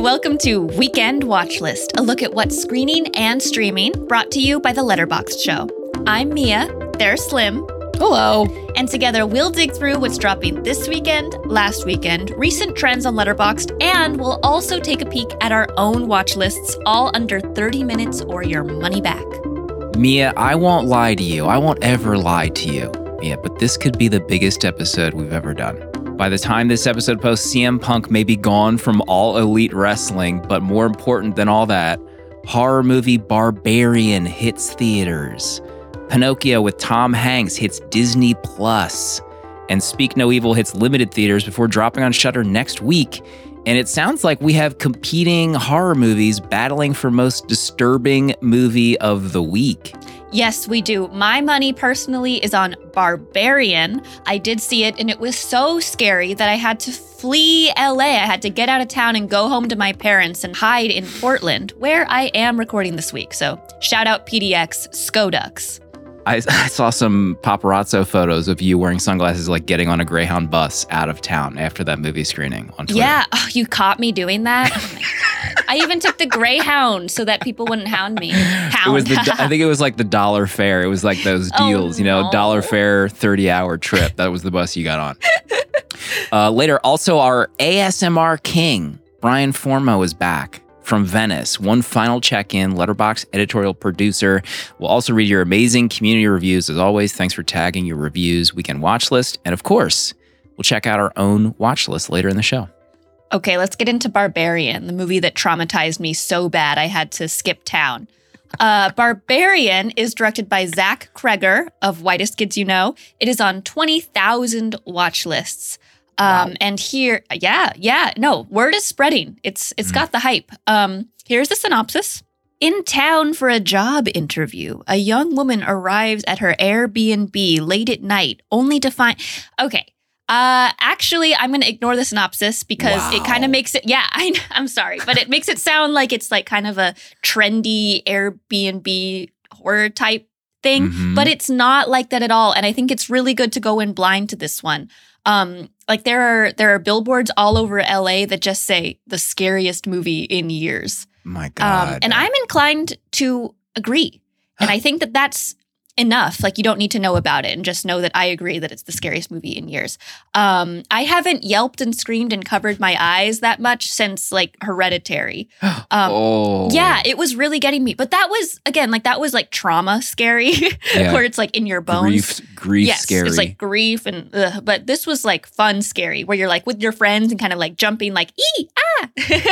welcome to Weekend Watch List, a look at what's screening and streaming, brought to you by The Letterboxd Show. I'm Mia, there's Slim. Hello. And together we'll dig through what's dropping this weekend, last weekend, recent trends on Letterboxd, and we'll also take a peek at our own watch lists, all under 30 minutes or your money back. Mia, I won't lie to you. I won't ever lie to you, Mia, but this could be the biggest episode we've ever done. By the time this episode posts, CM Punk may be gone from All Elite Wrestling, but more important than all that, horror movie Barbarian hits theaters. Pinocchio with Tom Hanks hits Disney Plus, and Speak No Evil hits limited theaters before dropping on Shudder next week. And it sounds like we have competing horror movies battling for most disturbing movie of the week. Yes, we do. My money personally is on Barbarian. I did see it and it was so scary that I had to flee LA. I had to get out of town and go home to my parents and hide in Portland, where I am recording this week. So shout out PDX Skodux. I saw some paparazzo photos of you wearing sunglasses, like getting on a Greyhound bus out of town after that movie screening on Twitter. Yeah, you caught me doing that? Oh my God. I even took the Greyhound so that people wouldn't hound me. It was I think it was like the dollar fare. It was like those deals, dollar fare, 30-hour trip. That was the bus you got on. Later, also our ASMR king, Brian Formo, is back from Venice. One final check-in, Letterboxd editorial producer. We'll also read your amazing community reviews. As always, thanks for tagging your reviews, Weekend Watch List. And of course, we'll check out our own watch list later in the show. Okay, let's get into Barbarian, the movie that traumatized me so bad I had to skip town. Barbarian is directed by Zach Cregger of Whitest Kids You Know. It is on 20,000 watch lists. Wow. And here, word is spreading. It's got the hype. Here's the synopsis. In town for a job interview, a young woman arrives at her Airbnb late at night, only to find... Okay. Actually, I'm going to ignore the synopsis because it kind of makes it... Yeah, I'm sorry, but it makes it sound like it's like kind of a trendy Airbnb horror type thing, but it's not like that at all. And I think it's really good to go in blind to this one. Like there are billboards all over LA that just say the scariest movie in years. My God. And I'm inclined to agree. And I think that that's enough. Like you don't need to know about it and just know that I agree that it's the scariest movie in years. I haven't yelped and screamed and covered my eyes that much since like Hereditary. Yeah, it was really getting me. But that was, again, that was like trauma scary, where it's like in your bones. Grief scary. It's like grief and but this was like fun scary where you're like with your friends and kind of like jumping like, ee, ah.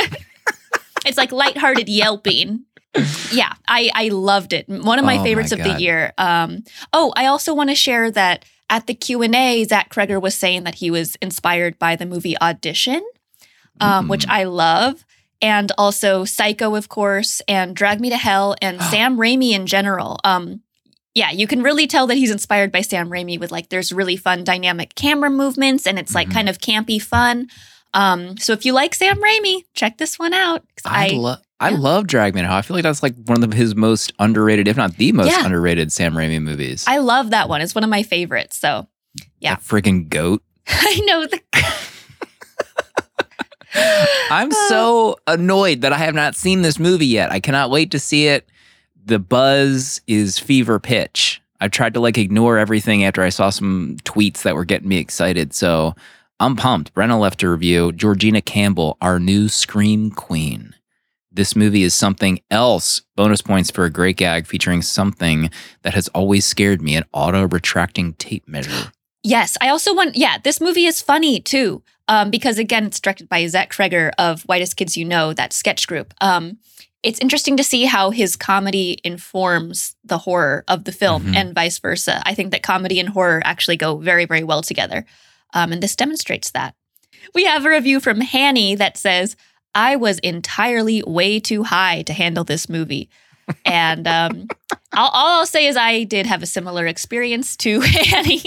It's like lighthearted yelping. Yeah, I loved it. One of my favorites of the year. I also want to share that at the Q&A, Zach Cregger was saying that he was inspired by the movie Audition, which I love. And also Psycho, of course, and Drag Me to Hell, and Sam Raimi in general. Yeah, you can really tell that he's inspired by Sam Raimi with like, there's really fun dynamic camera movements and it's like kind of campy fun. So if you like Sam Raimi, check this one out. I love Drag Me to Hell. I feel like that's like one of his most underrated, if not the most underrated Sam Raimi movies. I love that one. It's one of my favorites. So, yeah. That freaking goat. I know. I'm so annoyed that I have not seen this movie yet. I cannot wait to see it. The buzz is fever pitch. I've tried to like ignore everything after I saw some tweets that were getting me excited. So I'm pumped. Brenna left a review. Georgina Campbell, our new Scream Queen. This movie is something else. Bonus points for a great gag featuring something that has always scared me, an auto-retracting tape measure. Yes, I also want, this movie is funny too, because again, it's directed by Zach Cregger of Whitest Kids You Know, that sketch group. It's interesting to see how his comedy informs the horror of the film and vice versa. I think that comedy and horror actually go very, very well together. And this demonstrates that. We have a review from Hanny that says, I was entirely way too high to handle this movie. And all I'll say is I did have a similar experience to Hanny.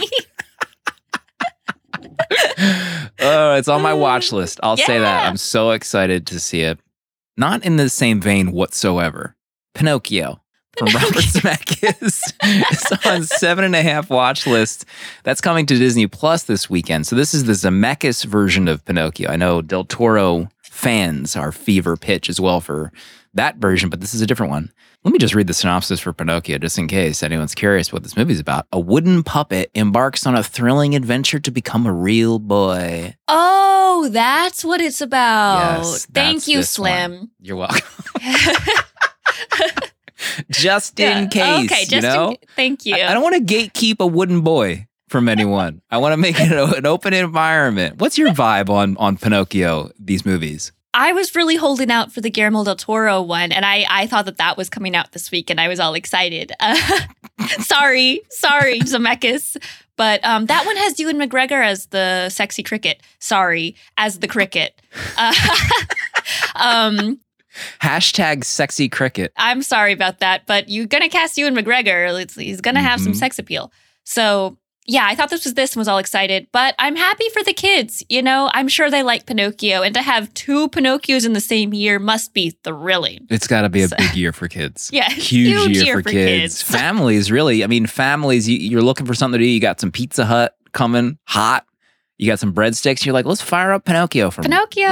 It's on my watch list. I'll say that. I'm so excited to see it. Not in the same vein whatsoever. Pinocchio from Robert Zemeckis is on 7.5 watch list. That's coming to Disney Plus this weekend. So this is the Zemeckis version of Pinocchio. I know Del Toro fans are fever pitch as well for that version, but this is a different one. Let me just read the synopsis for Pinocchio, just in case anyone's curious what this movie's about. A wooden puppet embarks on a thrilling adventure to become a real boy. Oh, that's what it's about. Yes, Thank you, this Slim. one. You're welcome. Just in case, Okay, you know? Thank you. I don't want to gatekeep a wooden boy from anyone. I want to make it an open environment. What's your vibe on Pinocchio, these movies? I was really holding out for the Guillermo del Toro one, and I thought that was coming out this week, and I was all excited. Sorry, Zemeckis. But that one has Ewan McGregor as the sexy cricket. Sorry, as the cricket. Hashtag sexy cricket. I'm sorry about that, but you're going to cast Ewan McGregor. He's going to have some sex appeal. So, yeah, I thought this and was all excited, but I'm happy for the kids. You know, I'm sure they like Pinocchio, and to have two Pinocchios in the same year must be thrilling. It's got to be a big year for kids. Yeah, huge year for kids. Families, really. I mean, families, you're looking for something to do. You got some Pizza Hut coming hot. You got some breadsticks. You're like, let's fire up Pinocchio from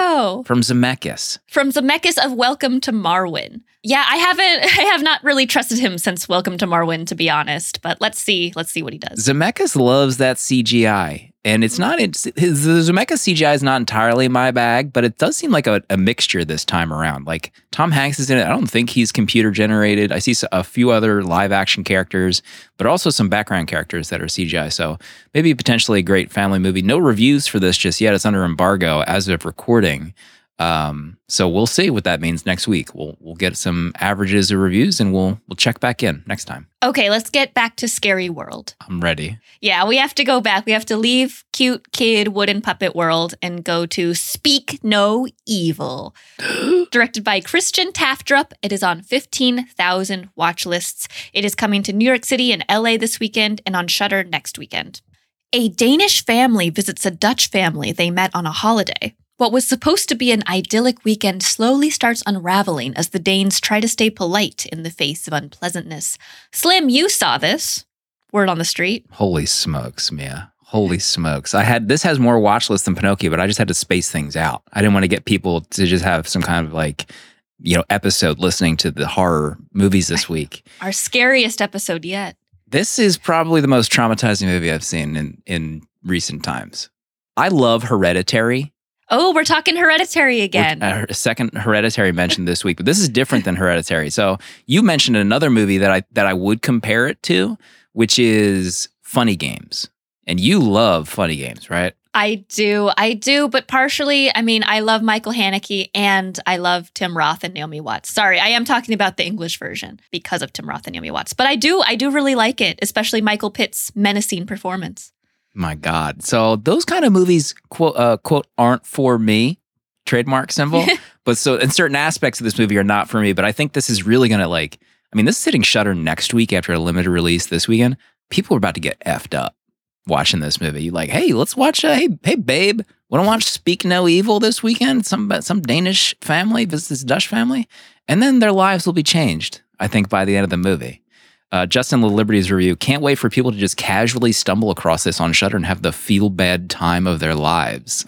Zemeckis. From Zemeckis of Welcome to Marwen. Yeah, I have not really trusted him since Welcome to Marwen, to be honest. But let's see what he does. Zemeckis loves that CGI. And the Zemeckis CGI is not entirely my bag, but it does seem like a mixture this time around. Like Tom Hanks is in it. I don't think he's computer generated. I see a few other live action characters, but also some background characters that are CGI. So maybe potentially a great family movie. No reviews for this just yet. It's under embargo as of recording. So we'll see what that means next week. We'll get some averages of reviews and we'll check back in next time. Okay, let's get back to Scary World. I'm ready. Yeah, we have to go back. We have to leave cute kid wooden puppet world and go to Speak No Evil. Directed by Christian Taftrup. It is on 15,000 watch lists. It is coming to New York City and LA this weekend and on Shudder next weekend. A Danish family visits a Dutch family they met on a holiday. What was supposed to be an idyllic weekend slowly starts unraveling as the Danes try to stay polite in the face of unpleasantness. Slim, you saw this. Word on the street. Holy smokes, Mia. Holy smokes. This has more watch lists than Pinocchio, but I just had to space things out. I didn't want to get people to just have some kind of episode listening to the horror movies this week. Our scariest episode yet. This is probably the most traumatizing movie I've seen in recent times. I love Hereditary. Oh, we're talking Hereditary again. A second Hereditary mentioned this week, but this is different than Hereditary. So you mentioned another movie that I would compare it to, which is Funny Games. And you love Funny Games, right? I do, but partially, I love Michael Haneke and I love Tim Roth and Naomi Watts. Sorry, I am talking about the English version because of Tim Roth and Naomi Watts. But I do really like it, especially Michael Pitt's menacing performance. My God. So those kind of movies, quote, aren't for me, trademark symbol. But so in certain aspects of this movie are not for me. But I think this is really going to this is hitting Shudder next week after a limited release this weekend. People are about to get effed up watching this movie. You're like, hey, let's watch, hey babe, want to watch Speak No Evil this weekend? Some Danish family visits this Dutch family. And then their lives will be changed, I think, by the end of the movie. Justin LaLiberty's review, can't wait for people to just casually stumble across this on Shudder and have the feel-bad time of their lives.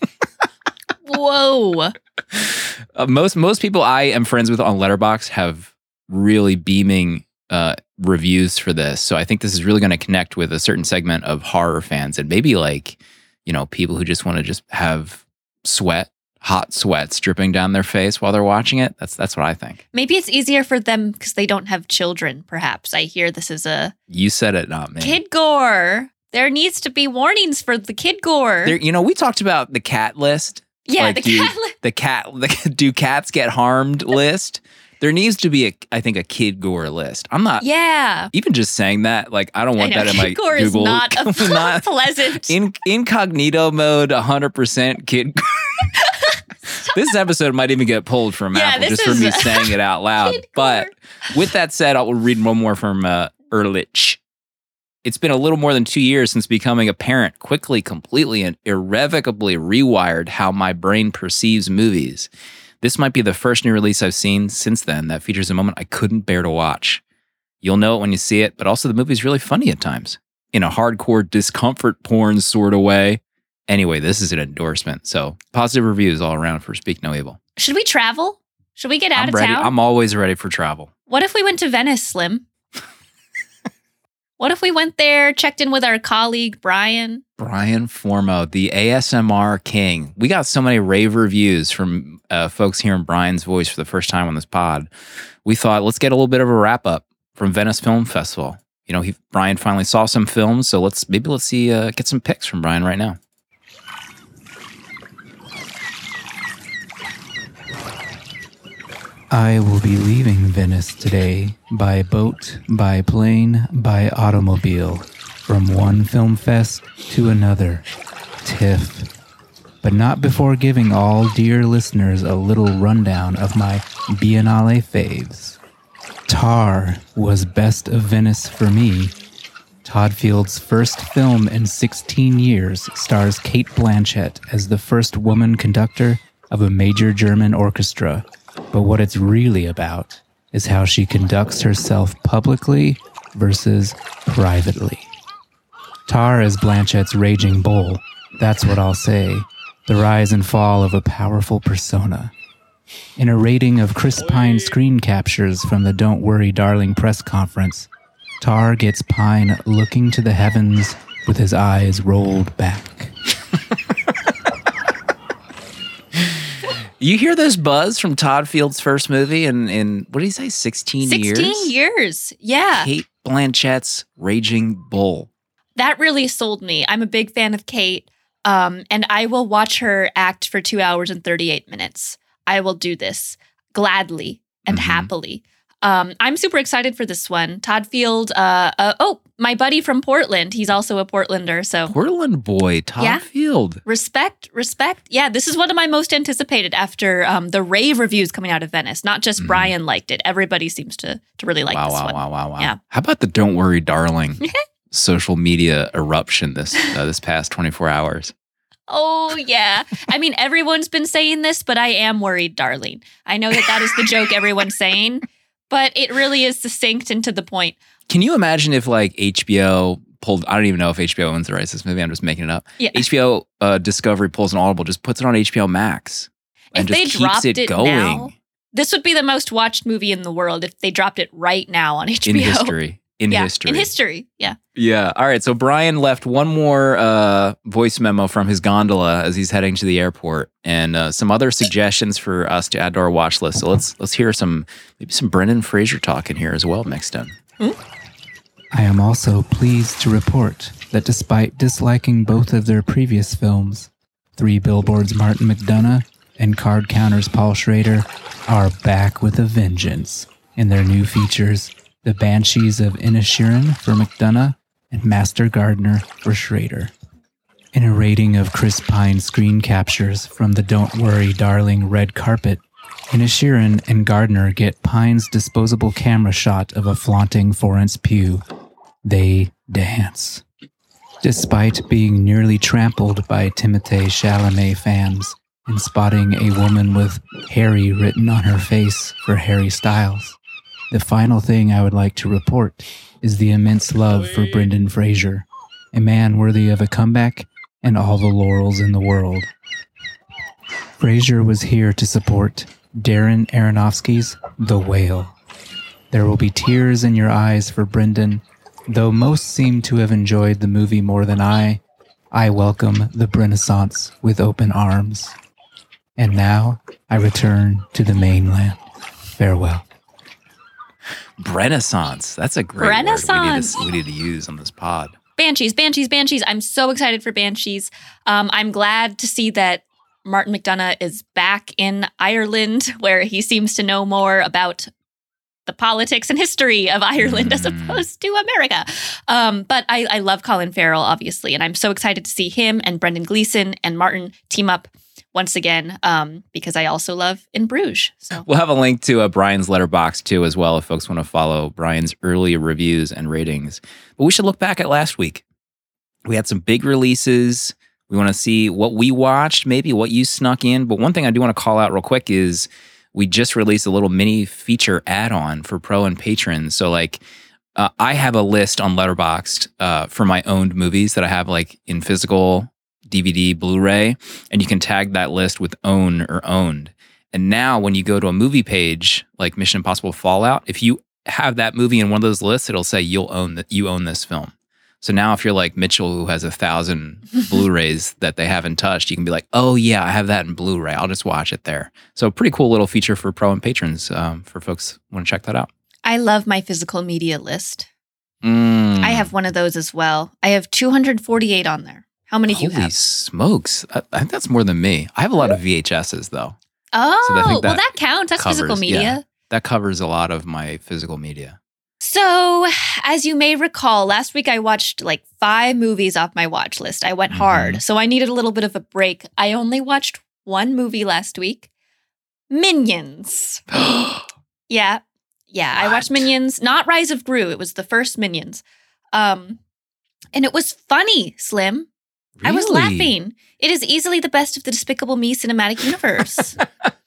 Whoa. Most people I am friends with on Letterboxd have really beaming reviews for this. So I think this is really going to connect with a certain segment of horror fans and maybe people who just want to just have hot sweats dripping down their face while they're watching it. That's what I think. Maybe it's easier for them because they don't have children, perhaps. I hear this is You said it, not me. Kid gore. There needs to be warnings for the kid gore. We talked about the cat list. Yeah, the cat list. Do cats get harmed list? There needs to be a kid gore list. I'm not. Yeah. Even just saying that, I don't want that in my Kid gore Google. is not pleasant. Incognito mode, 100% kid gore. This episode might even get pulled from Apple just for me saying it out loud. But with that said, I'll read one more from Ehrlich. It's been a little more than 2 years since becoming a parent quickly, completely, and irrevocably rewired how my brain perceives movies. This might be the first new release I've seen since then that features a moment I couldn't bear to watch. You'll know it when you see it, but also the movie's really funny at times. In a hardcore discomfort porn sort of way. Anyway, this is an endorsement. So positive reviews all around for Speak No Evil. Should we travel? Should we get out of ready. town? I'm always ready for travel. What if we went to Venice, Slim? What if we went there, checked in with our colleague, Brian? Brian Formo, the ASMR king. We got so many rave reviews from folks hearing Brian's voice for the first time on this pod. We thought, let's get a little bit of a wrap up from Venice Film Festival. You know, Brian finally saw some films, so let's see get some picks from Brian right now. I will be leaving Venice today by boat, by plane, by automobile, from one film fest to another, TIFF. But not before giving all dear listeners a little rundown of my Biennale faves. Tar was best of Venice for me. Todd Field's first film in 16 years stars Cate Blanchett as the first woman conductor of a major German orchestra. But what it's really about is how she conducts herself publicly versus privately. Tar is Blanchett's raging bull. That's what I'll say. The rise and fall of a powerful persona. In a rating of Chris Pine screen captures from the Don't Worry Darling press conference, Tar gets Pine looking to the heavens with his eyes rolled back. You hear this buzz from Todd Field's first movie in what did he say, 16 years? 16 years, yeah. Cate Blanchett's Raging Bull. That really sold me. I'm a big fan of Cate, and I will watch her act for 2 hours and 38 minutes. I will do this gladly and happily. I'm super excited for this one. Todd Field, my buddy from Portland. He's also a Portlander. So Portland boy, Todd Field. Respect. Yeah, this is one of my most anticipated after the rave reviews coming out of Venice. Not just Brian liked it. Everybody seems to really like this one. Wow. Yeah. How about the Don't Worry Darling social media eruption this past 24 hours? Oh, yeah. I mean, everyone's been saying this, but I am worried, darling. I know that is the joke everyone's saying, but it really is succinct and to the point. Can you imagine if like HBO pulled, I don't even know if HBO owns the rights to this movie, I'm just making it up. Yeah. HBO Discovery pulls an Audible, just puts it on HBO Max and if just they dropped keeps it going. Now, this would be the most watched movie in the world if they dropped it right now on HBO. In In history. Yeah. Yeah. All right. So Brian left one more voice memo from his gondola as he's heading to the airport, and some other suggestions for us to add to our watch list. So let's hear maybe some Brendan Fraser talk in here as well mixed in. I am also pleased to report that despite disliking both of their previous films, Three Billboards Martin McDonagh and Card Counters Paul Schrader are back with a vengeance in their new features, The Banshees of Inisherin for McDonagh and Master Gardener for Schrader. In a rating of Chris Pine screen captures from the Don't Worry Darling red carpet, Inisherin and Gardner get Pine's disposable camera shot of a flaunting Florence Pugh. They dance. Despite being nearly trampled by Timothée Chalamet fans and spotting a woman with Harry written on her face for Harry Styles, the final thing I would like to report is the immense love for Brendan Fraser, a man worthy of a comeback and all the laurels in the world. Fraser was here to support Darren Aronofsky's The Whale. There will be tears in your eyes for Brendan, though most seem to have enjoyed the movie more than I welcome the Renaissance with open arms. And now I return to the mainland. Farewell. Renaissance. That's a great Renaissance. word we need to use on this pod. Banshees. I'm so excited for Banshees. I'm glad to see that Martin McDonagh is back in Ireland, where he seems to know more about the politics and history of Ireland as opposed to America. But I love Colin Farrell, obviously, and I'm so excited to see him and Brendan Gleeson and Martin team up once again, because I also love In Bruges. So we'll have a link to Brian's Letterboxd too as well if folks want to follow Brian's early reviews and ratings. But we should look back at last week. We had some big releases. We want to see what we watched, maybe what you snuck in. But one thing I do want to call out real quick is we just released a little mini feature add-on for pro and patrons. So like I have a list on Letterboxd for my owned movies that I have like in physical DVD, Blu-ray, and you can tag that list with own or owned. And now when you go to a movie page like Mission Impossible Fallout, if you have that movie in one of those lists, it'll say you own this film. So now if you're like Mitchell, who has 1,000 Blu-rays that they haven't touched, you can be like, oh yeah, I have that in Blu-ray. I'll just watch it there. So pretty cool little feature for pro and patrons for folks who want to check that out. I love my physical media list. I have one of those as well. I have 248 on there. How many do you have? Holy smokes. I think that's more than me. I have a lot of VHSs though. Oh, So I think well, that counts. That's covers- physical media. yeah. That covers a lot of my physical media. So, as you may recall, last week I watched like 5 movies off my watch list. I went hard, so I needed a little bit of a break. I only watched one movie last week, Minions. Yeah. I watched What? Minions, not Rise of Gru. It was the first Minions. And it was funny, Slim. I was Really? laughing. It is easily the best of the Despicable Me cinematic universe.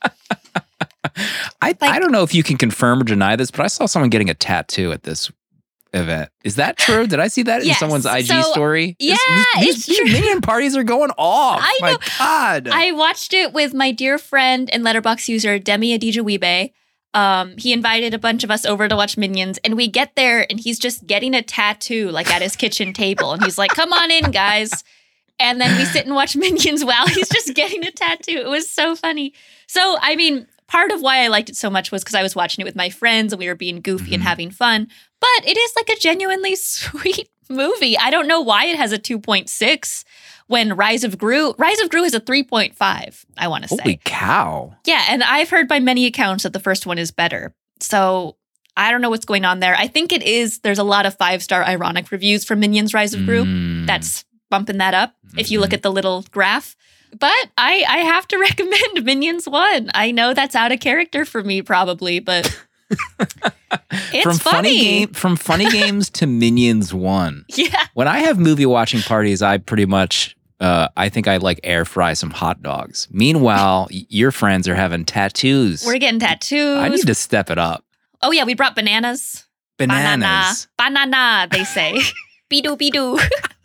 I don't know if you can confirm or deny this, but I saw someone getting a tattoo at this event. Is that true? Did I see that in Yes. someone's IG So, story? yeah, These it's true. Minion parties are going off. I My know. God. I watched it with my dear friend and Letterboxd user Demi Adijawibe. He invited a bunch of us over to watch Minions, and we get there, and he's just getting a tattoo like at his kitchen table, and he's like, "Come on in, guys." And then we sit and watch Minions while he's just getting a tattoo. It was so funny. So, I mean, part of why I liked it so much was because I was watching it with my friends and we were being goofy and having fun. But it is like a genuinely sweet movie. I don't know why it has a 2.6 when Rise of Gru is a 3.5, I want to say. Holy cow. Yeah, and I've heard by many accounts that the first one is better. So I don't know what's going on there. I think it is. There's a lot of 5-star ironic reviews for Minions Rise of Gru. That's bumping that up if you look at the little graph. But I have to recommend Minions 1. I know that's out of character for me probably, but it's funny. From funny games to Minions 1. Yeah. When I have movie watching parties, I pretty much I think I like air fry some hot dogs. Meanwhile, your friends are having tattoos. We're getting tattoos. I need to step it up. Oh yeah, we brought bananas. Bananas. Banana, they say. Bidoo, bidoo.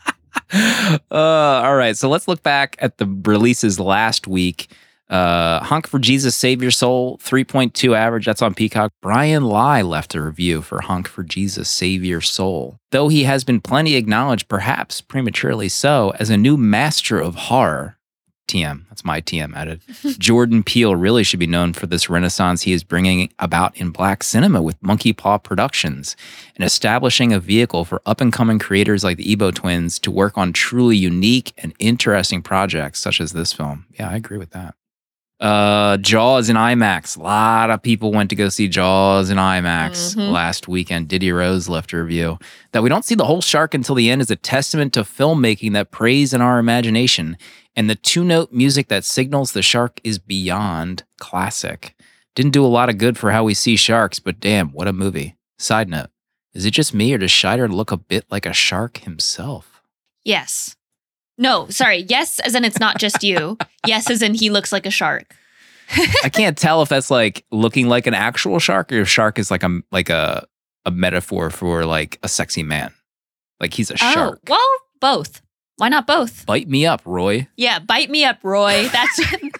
All right, so let's look back at the releases last week. Honk for Jesus, Save Your Soul, 3.2 average. That's on Peacock. Brian Lai left a review for Honk for Jesus, Save Your Soul. Though he has been plenty acknowledged, perhaps prematurely so, as a new master of horror. TM, that's my TM added. Jordan Peele really should be known for this renaissance he is bringing about in black cinema with Monkey Paw Productions and establishing a vehicle for up-and-coming creators like the Ebo Twins to work on truly unique and interesting projects such as this film. Yeah, I agree with that. Jaws in IMAX. A lot of people went to go see Jaws in IMAX last weekend. Diddy Rose left a review. That we don't see the whole shark until the end is a testament to filmmaking that preys on our imagination, and the 2-note music that signals the shark is beyond classic. Didn't do a lot of good for how we see sharks, but damn, what a movie. Side note, is it just me or does Scheider look a bit like a shark himself? Yes. No, sorry. Yes, as in it's not just you. Yes, as in he looks like a shark. I can't tell if that's like looking like an actual shark or if shark is like a metaphor for like a sexy man. Like he's a shark. Oh, well, both. Why not both? Bite me up, Roy. Yeah, bite me up, Roy. That's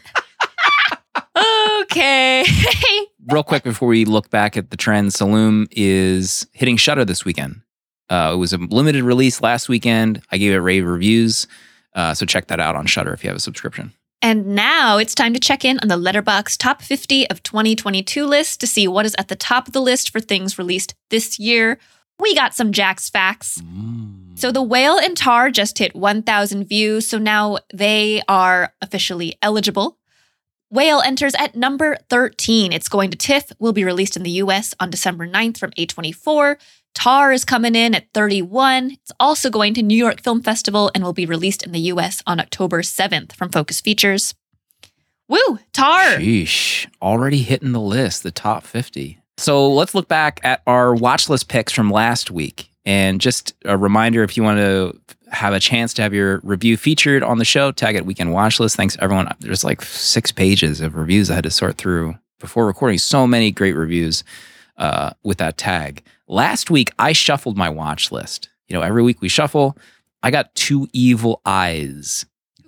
okay. Real quick before we look back at the trends, Saloon is hitting Shudder this weekend. It was a limited release last weekend. I gave it rave reviews. So check that out on Shudder if you have a subscription. And now it's time to check in on the Letterboxd Top 50 of 2022 list to see what is at the top of the list for things released this year. We got some Jack's facts. So The Whale and Tar just hit 1,000 views, so now they are officially eligible. Whale enters at number 13. It's going to TIFF, will be released in the US on December 9th from A24. Tar is coming in at 31. It's also going to New York Film Festival and will be released in the US on October 7th from Focus Features. Woo, Tar! Sheesh, already hitting the list, the top 50. So let's look back at our watch list picks from last week. And just a reminder, if you want to have a chance to have your review featured on the show, tag it Weekend Watch List. Thanks everyone. There's like 6 pages of reviews I had to sort through before recording. So many great reviews with that tag. Last week, I shuffled my watch list. You know, every week we shuffle. I got Two Evil Eyes.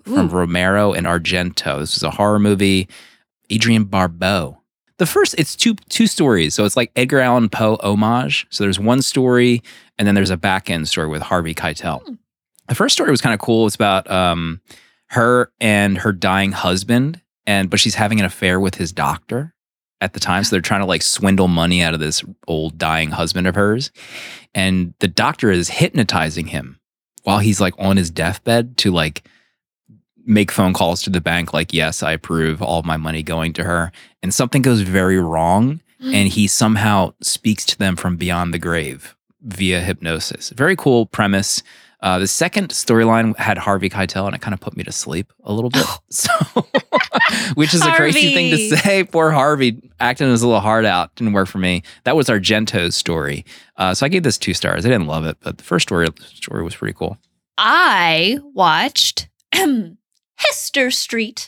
from Romero and Argento. This is a horror movie. Adrienne Barbeau. The first, it's two stories. So it's like Edgar Allan Poe homage. So there's one story, and then there's a back end story with Harvey Keitel. The first story was kind of cool. It's about her and her dying husband, but she's having an affair with his doctor at the time. So they're trying to like swindle money out of this old dying husband of hers. And the doctor is hypnotizing him while he's like on his deathbed to like make phone calls to the bank like, yes, I approve all my money going to her. And something goes very wrong, and he somehow speaks to them from beyond the grave via hypnosis. Very cool premise. The second storyline had Harvey Keitel, and it kind of put me to sleep a little bit. So, which is a crazy thing to say. Poor Harvey acting his little heart out. Didn't work for me. That was Argento's story. So I gave this 2 stars. I didn't love it, but the first story was pretty cool. I watched Hester Street.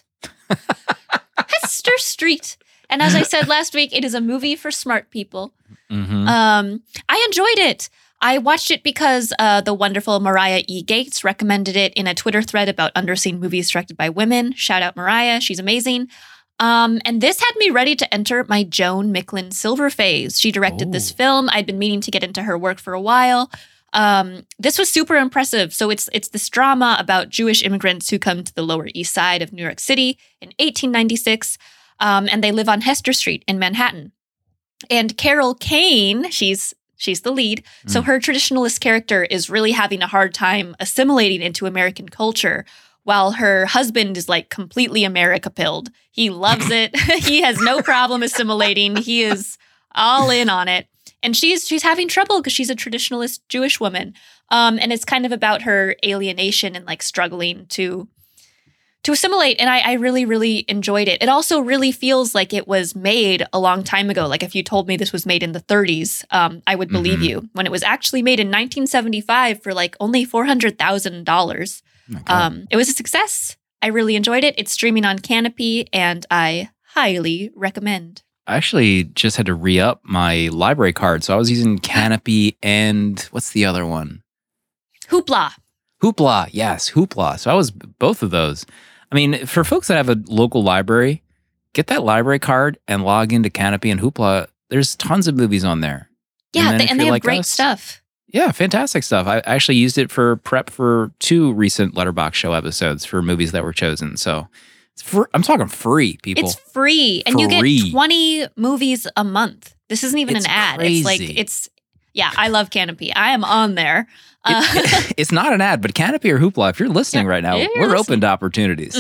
Hester Street. And as I said last week, it is a movie for smart people. Mm-hmm. I enjoyed it. I watched it because the wonderful Mariah E. Gates recommended it in a Twitter thread about underseen movies directed by women. Shout out Mariah. She's amazing. And this had me ready to enter my Joan Micklin Silver phase. She directed this film. I'd been meaning to get into her work for a while. This was super impressive. So it's this drama about Jewish immigrants who come to the Lower East Side of New York City in 1896. And they live on Hester Street in Manhattan. And Carol Kane, she's the lead. So her traditionalist character is really having a hard time assimilating into American culture, while her husband is like completely America-pilled. He loves it. He has no problem assimilating. He is all in on it. And she's having trouble because she's a traditionalist Jewish woman. And it's kind of about her alienation and like struggling to assimilate. And I really, really enjoyed it. It also really feels like it was made a long time ago. Like if you told me this was made in the 30s, I would believe you. When it was actually made in 1975 for like only $400,000. Okay. It was a success. I really enjoyed it. It's streaming on Canopy, and I highly recommend. I actually just had to re-up my library card. So I was using Canopy and what's the other one? Hoopla. Hoopla. Yes, Hoopla. So I was both of those. I mean, for folks that have a local library, get that library card and log into Canopy and Hoopla. There's tons of movies on there. Yeah, and they have great stuff. Yeah, fantastic stuff. I actually used it for prep for 2 recent Letterboxd show episodes for movies that were chosen. So I'm talking free, people. It's free. And you get 20 movies a month. This isn't even an ad. Crazy. It's I love Canopy. I am on there. It's not an ad, but Canopy or Hoopla, if you're listening right now, we're open to opportunities.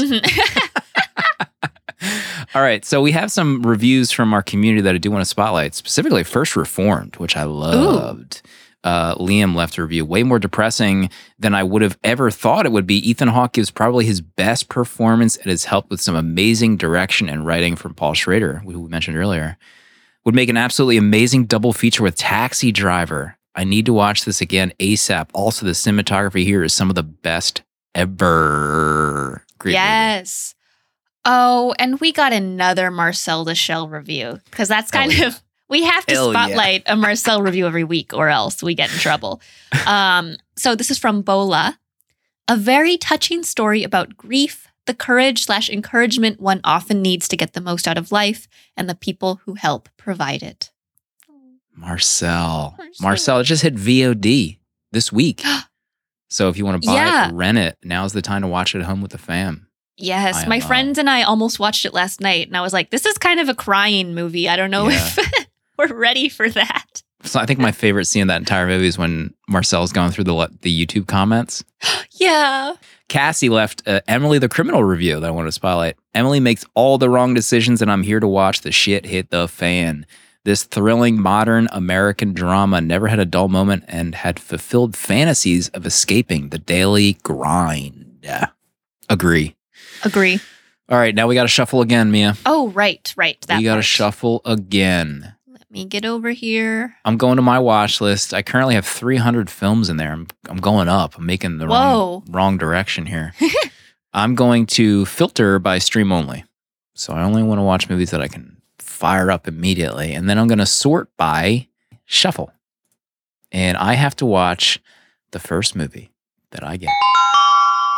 All right, so we have some reviews from our community that I do want to spotlight, specifically First Reformed, which I loved. Liam left a review, way more depressing than I would have ever thought it would be. Ethan Hawke gives probably his best performance and has helped with some amazing direction and writing from Paul Schrader, who we mentioned earlier. Would make an absolutely amazing double feature with Taxi Driver. I need to watch this again ASAP. Also, the cinematography here is some of the best ever. Great yes. Movie. Oh, and we got another Marcel the Shell review, because that's kind of... We have to spotlight a Marcel review every week or else we get in trouble. So this is from Bola. A very touching story about grief, the courage/encouragement one often needs to get the most out of life, and the people who help provide it. Marcel, it just hit VOD this week. So if you want to buy it or rent it, now's the time to watch it at home with the fam. Yes, my friends and I almost watched it last night, and I was like, this is kind of a crying movie. I don't know if we're ready for that. So I think my favorite scene in that entire movie is when Marcel's going through the YouTube comments. Yeah. Cassie left Emily the Criminal review that I want to spotlight. Emily makes all the wrong decisions, and I'm here to watch the shit hit the fan. This thrilling, modern American drama never had a dull moment and had fulfilled fantasies of escaping the daily grind. Agree. All right, now we got to shuffle again, Mia. Oh, right. We got to shuffle again. Let me get over here. I'm going to my watch list. I currently have 300 films in there. I'm going up. I'm making the wrong direction here. I'm going to filter by stream only. So I only want to watch movies that I can fire up immediately. And then I'm going to sort by shuffle. And I have to watch the first movie that I get.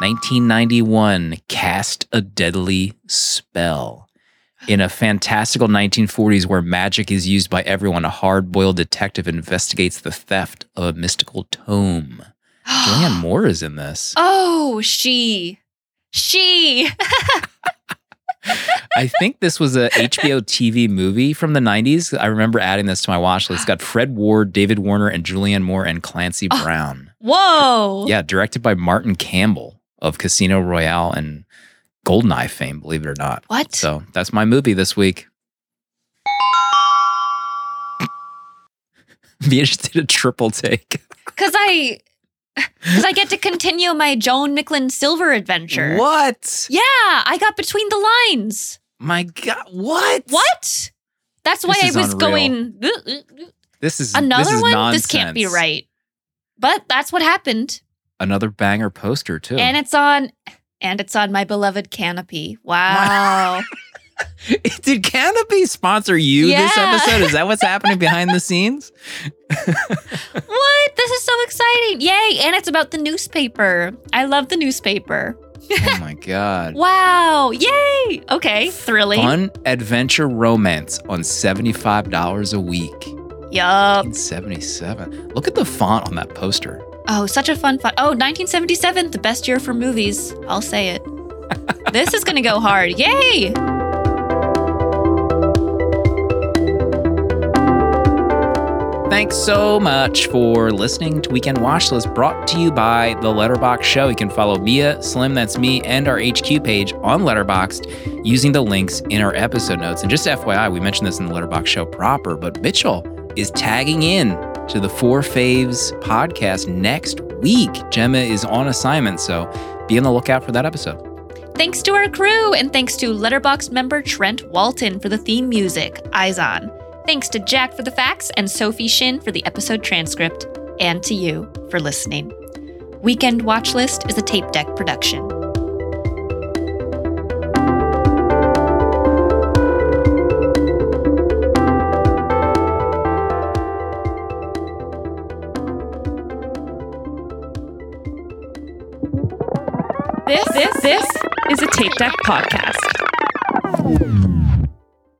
1991, Cast a Deadly Spell. In a fantastical 1940s where magic is used by everyone, a hard-boiled detective investigates the theft of a mystical tome. Julianne Moore is in this. Oh, she. I think this was a HBO TV movie from the 90s. I remember adding this to my watch list. It's got Fred Ward, David Warner, and Julianne Moore and Clancy Brown. Whoa. Yeah, directed by Martin Campbell of Casino Royale and Goldeneye fame, believe it or not. What? So that's my movie this week. Mia just did a triple take. Because I get to continue my Joan Micklin Silver adventure. What? Yeah, I got between the lines. My God, what? What? That's why This I is was unreal. going, This is another this is one? Nonsense. This can't be right. But that's what happened. Another banger poster too. And it's on my beloved Canopy. Wow. Did Canopy sponsor you this Yeah. episode? Is that what's happening behind the scenes? What? This is so exciting. Yay. And it's about the newspaper. I love the newspaper. Oh my God. Wow. Yay. Okay. Thrilling. Fun adventure romance on $75 a week. Yup. 1977. Look at the font on that poster. Oh, such a fun. Oh, 1977, the best year for movies. I'll say it. This is going to go hard. Yay. Thanks so much for listening to Weekend Watch List, brought to you by The Letterboxd Show. You can follow Mia, Slim, that's me, and our HQ page on Letterboxd using the links in our episode notes. And just FYI, we mentioned this in the Letterboxd Show proper, but Mitchell is tagging in to the Four Faves podcast next week. Gemma is on assignment, so be on the lookout for that episode. Thanks to our crew, and thanks to Letterboxd member Trent Walton for the theme music, Eyes On. Thanks to Jack for the facts and Sophie Shin for the episode transcript, and to you for listening. Weekend Watch List is a Tape Deck production. This is a Tape Deck podcast.